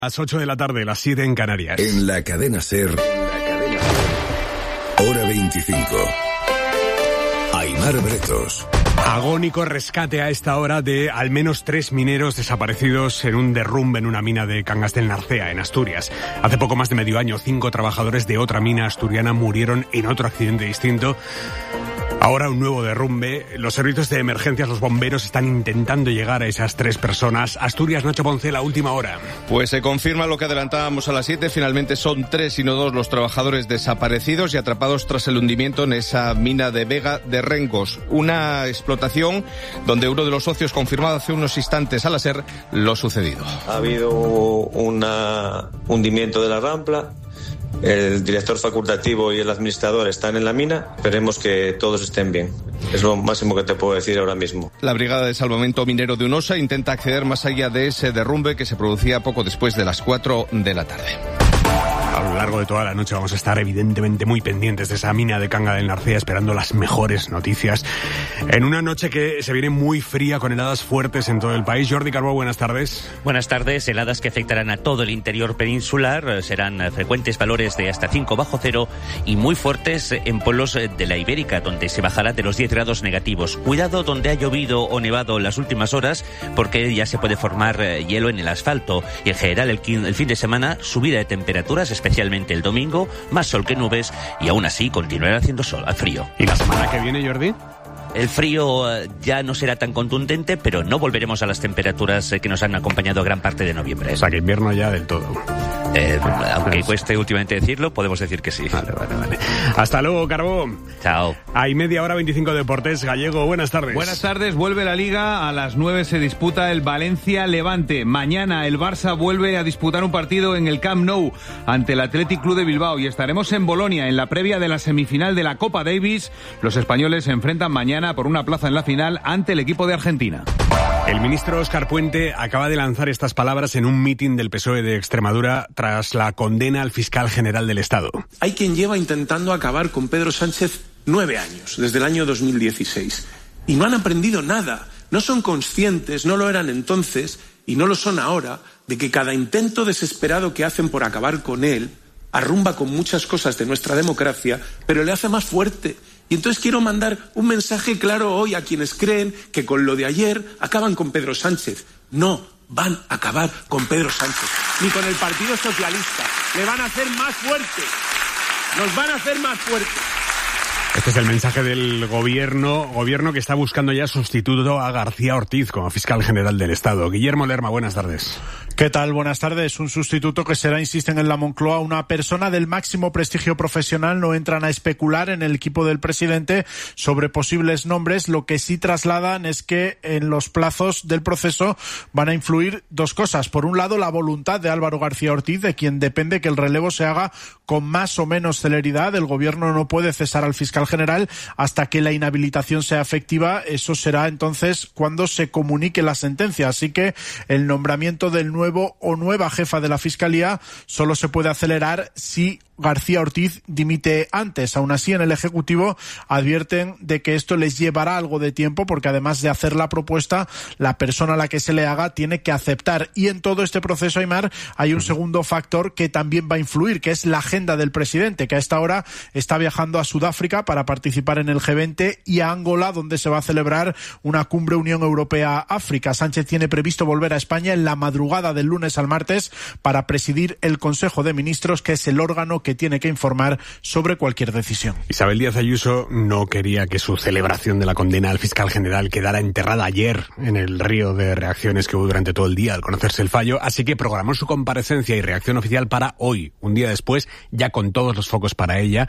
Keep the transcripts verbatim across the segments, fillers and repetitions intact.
Las ocho de la tarde, las siete en Canarias. En la cadena SER, hora veinticinco. Aimar Bretos. Agónico rescate a esta hora de al menos tres mineros desaparecidos en un derrumbe en una mina de Cangas del Narcea, en Asturias. Hace poco más de medio año, cinco trabajadores de otra mina asturiana murieron en otro accidente distinto. Ahora un nuevo derrumbe. Los servicios de emergencias, los bomberos, están intentando llegar a esas tres personas. Asturias, Nacho Ponce, la última hora. Pues se confirma lo que adelantábamos a las siete. Finalmente son tres y no dos los trabajadores desaparecidos y atrapados tras el hundimiento en esa mina de Vega de Rengos. Una explotación donde uno de los socios confirmado hace unos instantes a la SER lo sucedido. Ha habido un hundimiento de la rampla. El director facultativo y el administrador están en la mina. Esperemos que todos estén bien. Es lo máximo que te puedo decir ahora mismo. La Brigada de Salvamento Minero de Unosa intenta acceder más allá de ese derrumbe que se producía poco después de las cuatro de la tarde. A lo largo de toda la noche vamos a estar evidentemente muy pendientes de esa mina de Cangas del Narcea, esperando las mejores noticias. En una noche que se viene muy fría, con heladas fuertes en todo el país. Jordi Carbó, buenas tardes. Buenas tardes. Heladas que afectarán a todo el interior peninsular. Serán frecuentes valores de hasta cinco bajo cero y muy fuertes en pueblos de la Ibérica, donde se bajará de los diez grados negativos. Cuidado donde ha llovido o nevado en las últimas horas, porque ya se puede formar hielo en el asfalto. Y en general el, el fin de semana, subida de temperaturas, especialmente el domingo, más sol que nubes, y aún así continuará haciendo sol, al frío. ¿Y la semana que viene, Jordi? El frío ya no será tan contundente, pero no volveremos a las temperaturas que nos han acompañado gran parte de noviembre. O sea, que invierno ya del todo. Eh, aunque cueste últimamente decirlo, podemos decir que sí. Vale, vale, vale. Hasta luego, Carbó. Chao. Hay media hora, veinticinco deportes. Gallego, buenas tardes. Buenas tardes, vuelve la Liga. A las nueve se disputa el Valencia-Levante. Mañana el Barça vuelve a disputar un partido en el Camp Nou ante el Athletic Club de Bilbao. Y estaremos en Bolonia en la previa de la semifinal de la Copa Davis. Los españoles se enfrentan mañana por una plaza en la final ante el equipo de Argentina. El ministro Óscar Puente acaba de lanzar estas palabras en un mitin del P S O E de Extremadura tras la condena al fiscal general del Estado. Hay quien lleva intentando acabar con Pedro Sánchez nueve años, desde el año dos mil dieciséis. Y no han aprendido nada. No son conscientes, no lo eran entonces y no lo son ahora, de que cada intento desesperado que hacen por acabar con él arrumba con muchas cosas de nuestra democracia, pero le hace más fuerte. Y entonces quiero mandar un mensaje claro hoy a quienes creen que con lo de ayer acaban con Pedro Sánchez. No van a acabar con Pedro Sánchez, ni con el Partido Socialista. Le van a hacer más fuerte. Nos van a hacer más fuerte. Este es el mensaje del gobierno, gobierno que está buscando ya sustituto a García Ortiz como fiscal general del Estado. Guillermo Lerma, buenas tardes. ¿Qué tal? Buenas tardes. Un sustituto que será, insisten en la Moncloa, una persona del máximo prestigio profesional. No entran a especular en el equipo del presidente sobre posibles nombres. Lo que sí trasladan es que en los plazos del proceso van a influir dos cosas. Por un lado, la voluntad de Álvaro García Ortiz, de quien depende que el relevo se haga con más o menos celeridad. El gobierno no puede cesar al fiscal general hasta que la inhabilitación sea efectiva. Eso será entonces cuando se comunique la sentencia. Así que el nombramiento del nuevo o nueva jefa de la Fiscalía solo se puede acelerar si García Ortiz dimite antes. Aún así, en el Ejecutivo advierten de que esto les llevará algo de tiempo, porque además de hacer la propuesta, la persona a la que se le haga tiene que aceptar. Y en todo este proceso, Aimar, hay un segundo factor que también va a influir, que es la agenda del presidente, que a esta hora está viajando a Sudáfrica para participar en el G veinte y a Angola, donde se va a celebrar una cumbre Unión Europea-África. Sánchez tiene previsto volver a España en la madrugada del lunes al martes para presidir el Consejo de Ministros, que es el órgano que tiene que informar sobre cualquier decisión. Isabel Díaz Ayuso no quería que su celebración de la condena al fiscal general quedara enterrada ayer en el río de reacciones que hubo durante todo el día al conocerse el fallo, así que programó su comparecencia y reacción oficial para hoy, un día después, ya con todos los focos para ella.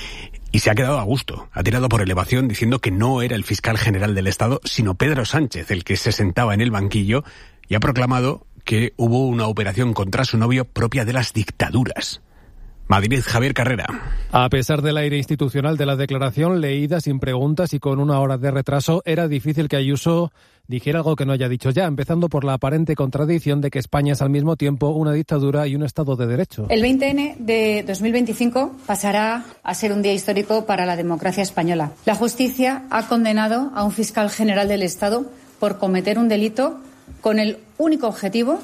Y se ha quedado a gusto. Ha tirado por elevación diciendo que no era el fiscal general del Estado, sino Pedro Sánchez el que se sentaba en el banquillo, y ha proclamado que hubo una operación contra su novio propia de las dictaduras. Madrid, Javier Carrera. A pesar del aire institucional de la declaración, leída sin preguntas y con una hora de retraso, era difícil que Ayuso dijera algo que no haya dicho ya, empezando por la aparente contradicción de que España es al mismo tiempo una dictadura y un Estado de Derecho. El veinte ene de dos mil veinticinco pasará a ser un día histórico para la democracia española. La justicia ha condenado a un fiscal general del Estado por cometer un delito con el único objetivo